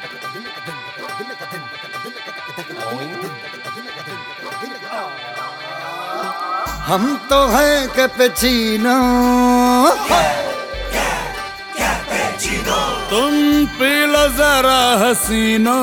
हम तो हैं कैपेचिनो, तुम पी लो जरा हसीनो।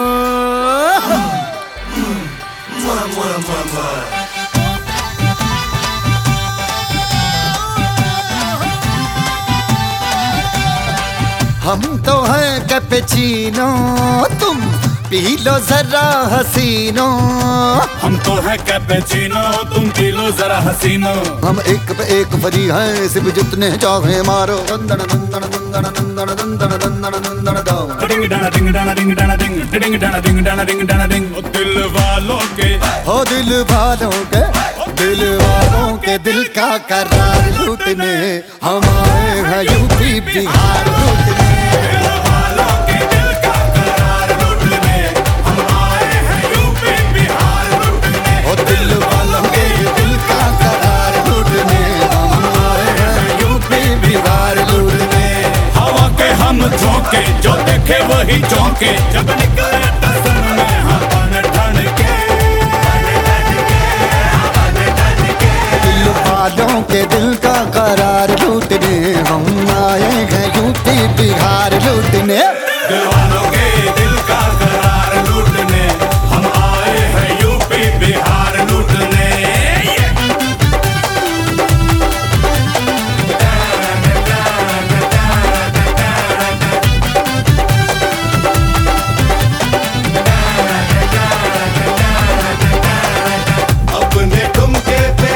हम तो हैं कैपेचिनो, तुम पी लो जरा हसीनो। हम तो हैं कैपेचिनो, तुम पी लो जरा हसीनो। हम एक पे एक फरी हैं, सिर्फ जितने चाहे मारो। दंदन दंदन दंदन दंदन दंदन दंदन दंदन दाओ। डिंग डाना डिंग डाना डिंग डाना डिंग, डिंग डाना डिंग डाना डिंग डाना डिंग। ओ दिल वालों के, हो दिल वालों के, दिल वालों के दिल का करार लूटने हम आए हैं यूपी बिहार लूटने। दिल वालों के दिल का करार लूटने हम आए हैं यूपी बिहार लूटने। हो दिल वालों के दिल का करार लूटने हम आए हैं यूपी बिहार लूटने। हवा के हम झोंके, जो देखे वही चौंके। जब निकले टसन में हवन ठन के, दिल वालों के दिल का करार लूटने हम आए हैं यूपी बिहार लूटने। दिल वालों के दिल का करार लूटने हम आए हैं यूपी बिहार लूटने। अपने ठुमके पे,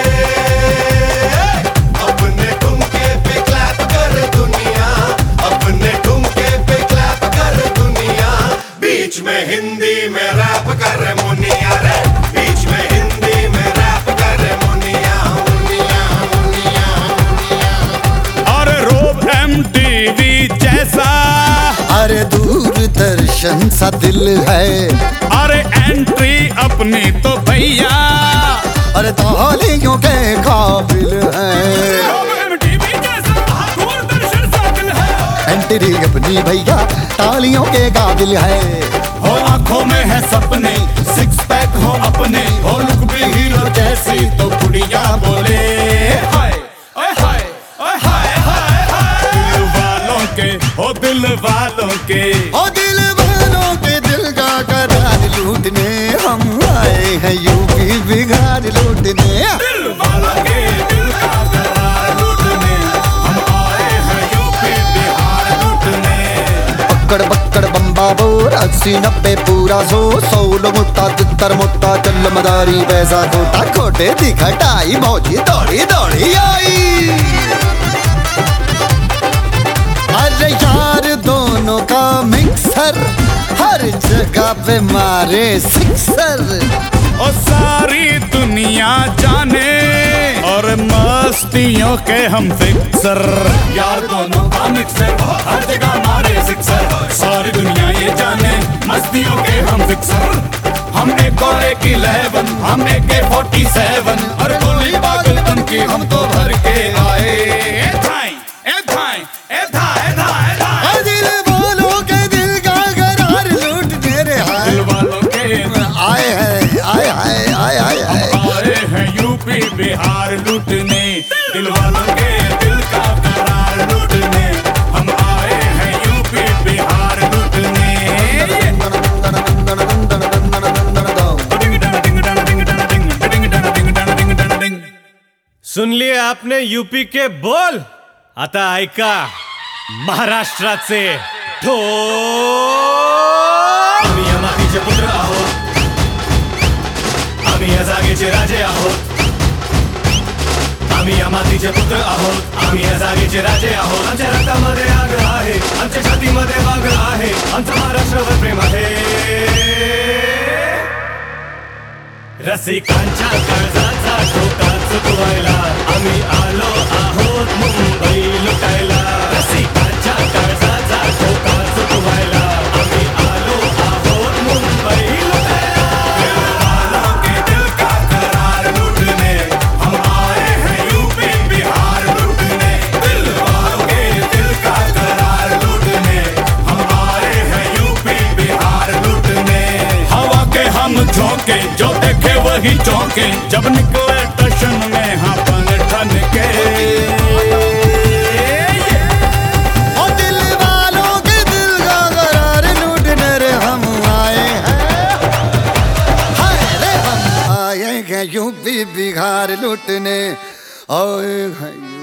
अपने ठुमके पे क्लैप कर दुनिया, अपने ठुमके पे क्लैप कर दुनिया। बीच में हिंदी में रैप कर मुनिया रे, बीच में हिंदी में रैप कर मुनिया मुनिया मुनिया मुनिया। अरे रोब MTV जैसा, अरे दूरदर्शन सा दिल है। अरे एंट्री अपनी तो भैया, अरे तालियों के काबिल है। रोब MTV जैसा दूरदर्शन सा दिल है। एंट्री अपनी भैया तालियों के काबिल है। हो आंखों में है सपने, सिक्स पैक हो अपने। हो लुक भी हीरो जैसी तो कुड़िया बोले हाय ओए हाय ओए हाय हाय हाय। दिल वालों के, हो दिल वालों के, ओ दिल वालों के दिल का करार लूटने हम आए हैं यूपी बिहार लूटने। दिल वालों के दिल का करार लूटने हम आए हैं यूपी बिहार लूटने। पकड़ पकड़ बम्बा बोर 80-90 पूरा 100 लोग मुत्ता तितर मुत्ता चल मदारी पैसा खोटा खोटे दिखटाई मौजी दौड़ी दौड़ी आई। अरे यार दोनों का मिक्सर हर जगह पे मारे सिक्सर। और सारी दुनिया जाने और मस्तियों के हम फिक्सर। यार दोनों का मिक्सर हर जगह मारे सिक्सर। सारी दुनिया ये जाने मस्तियों के हम फिक्सर। हम एक और एक 11, हम एक 47 और गोली बागल बन के हम तो भर के आए। ए थाई ए थाई ए थाई ए थाई ए थाई। दिल वालों के दिल का करार लूटने रे हाय। दिल वालों के आए हैं आए आए आए आए आए। आए हैं यूपी बिहार लूटने। दिल वालों के दिल का करार लूटने हम आए हैं यूपी बिहार लूटने। डिंग डाना डिंग डाना डिंग डाना डिंग डाना डिंग। सुन लिए आपने यूपी के बोल, आता ऐका महाराष्ट्राचे ढोल। आम्ही या मातीचे पुत्र आहोत, आम्ही या जागेचे राजे आहोत। आम्ही या मातीचे पुत्र आहोत, आम्ही या जागेचे राजे आहोत. आमच्या रक्तामध्ये आग्रह आहे, आमच्या छातीमध्ये वाघ आहे, आमचं महाराष्ट्रावर प्रेम आहे. रसिकांच्या काळजाचा ठोका चुकवायला आम्ही आलो आहोत मुंबई लुटायला. रसिकांच्या काळजाचा ठोका चुकवायला आम्ही आलो आहोत मुंबई लुटायला. दिल वालों के दिल का करार लूटने हम आए हैं यूपी बिहार लूटने. दिल वालों के दिल का करार लूटने हम आए हैं यूपी बिहार भौंके, जो देखे वही चौंके, जब निकले टशन में हाँ पन ठन के। ओ दिल वालों के दिल का करार लूटने रे हम आए हैं, हाय रे हम आए हैं यूपी बिहार लूटने, आए हैं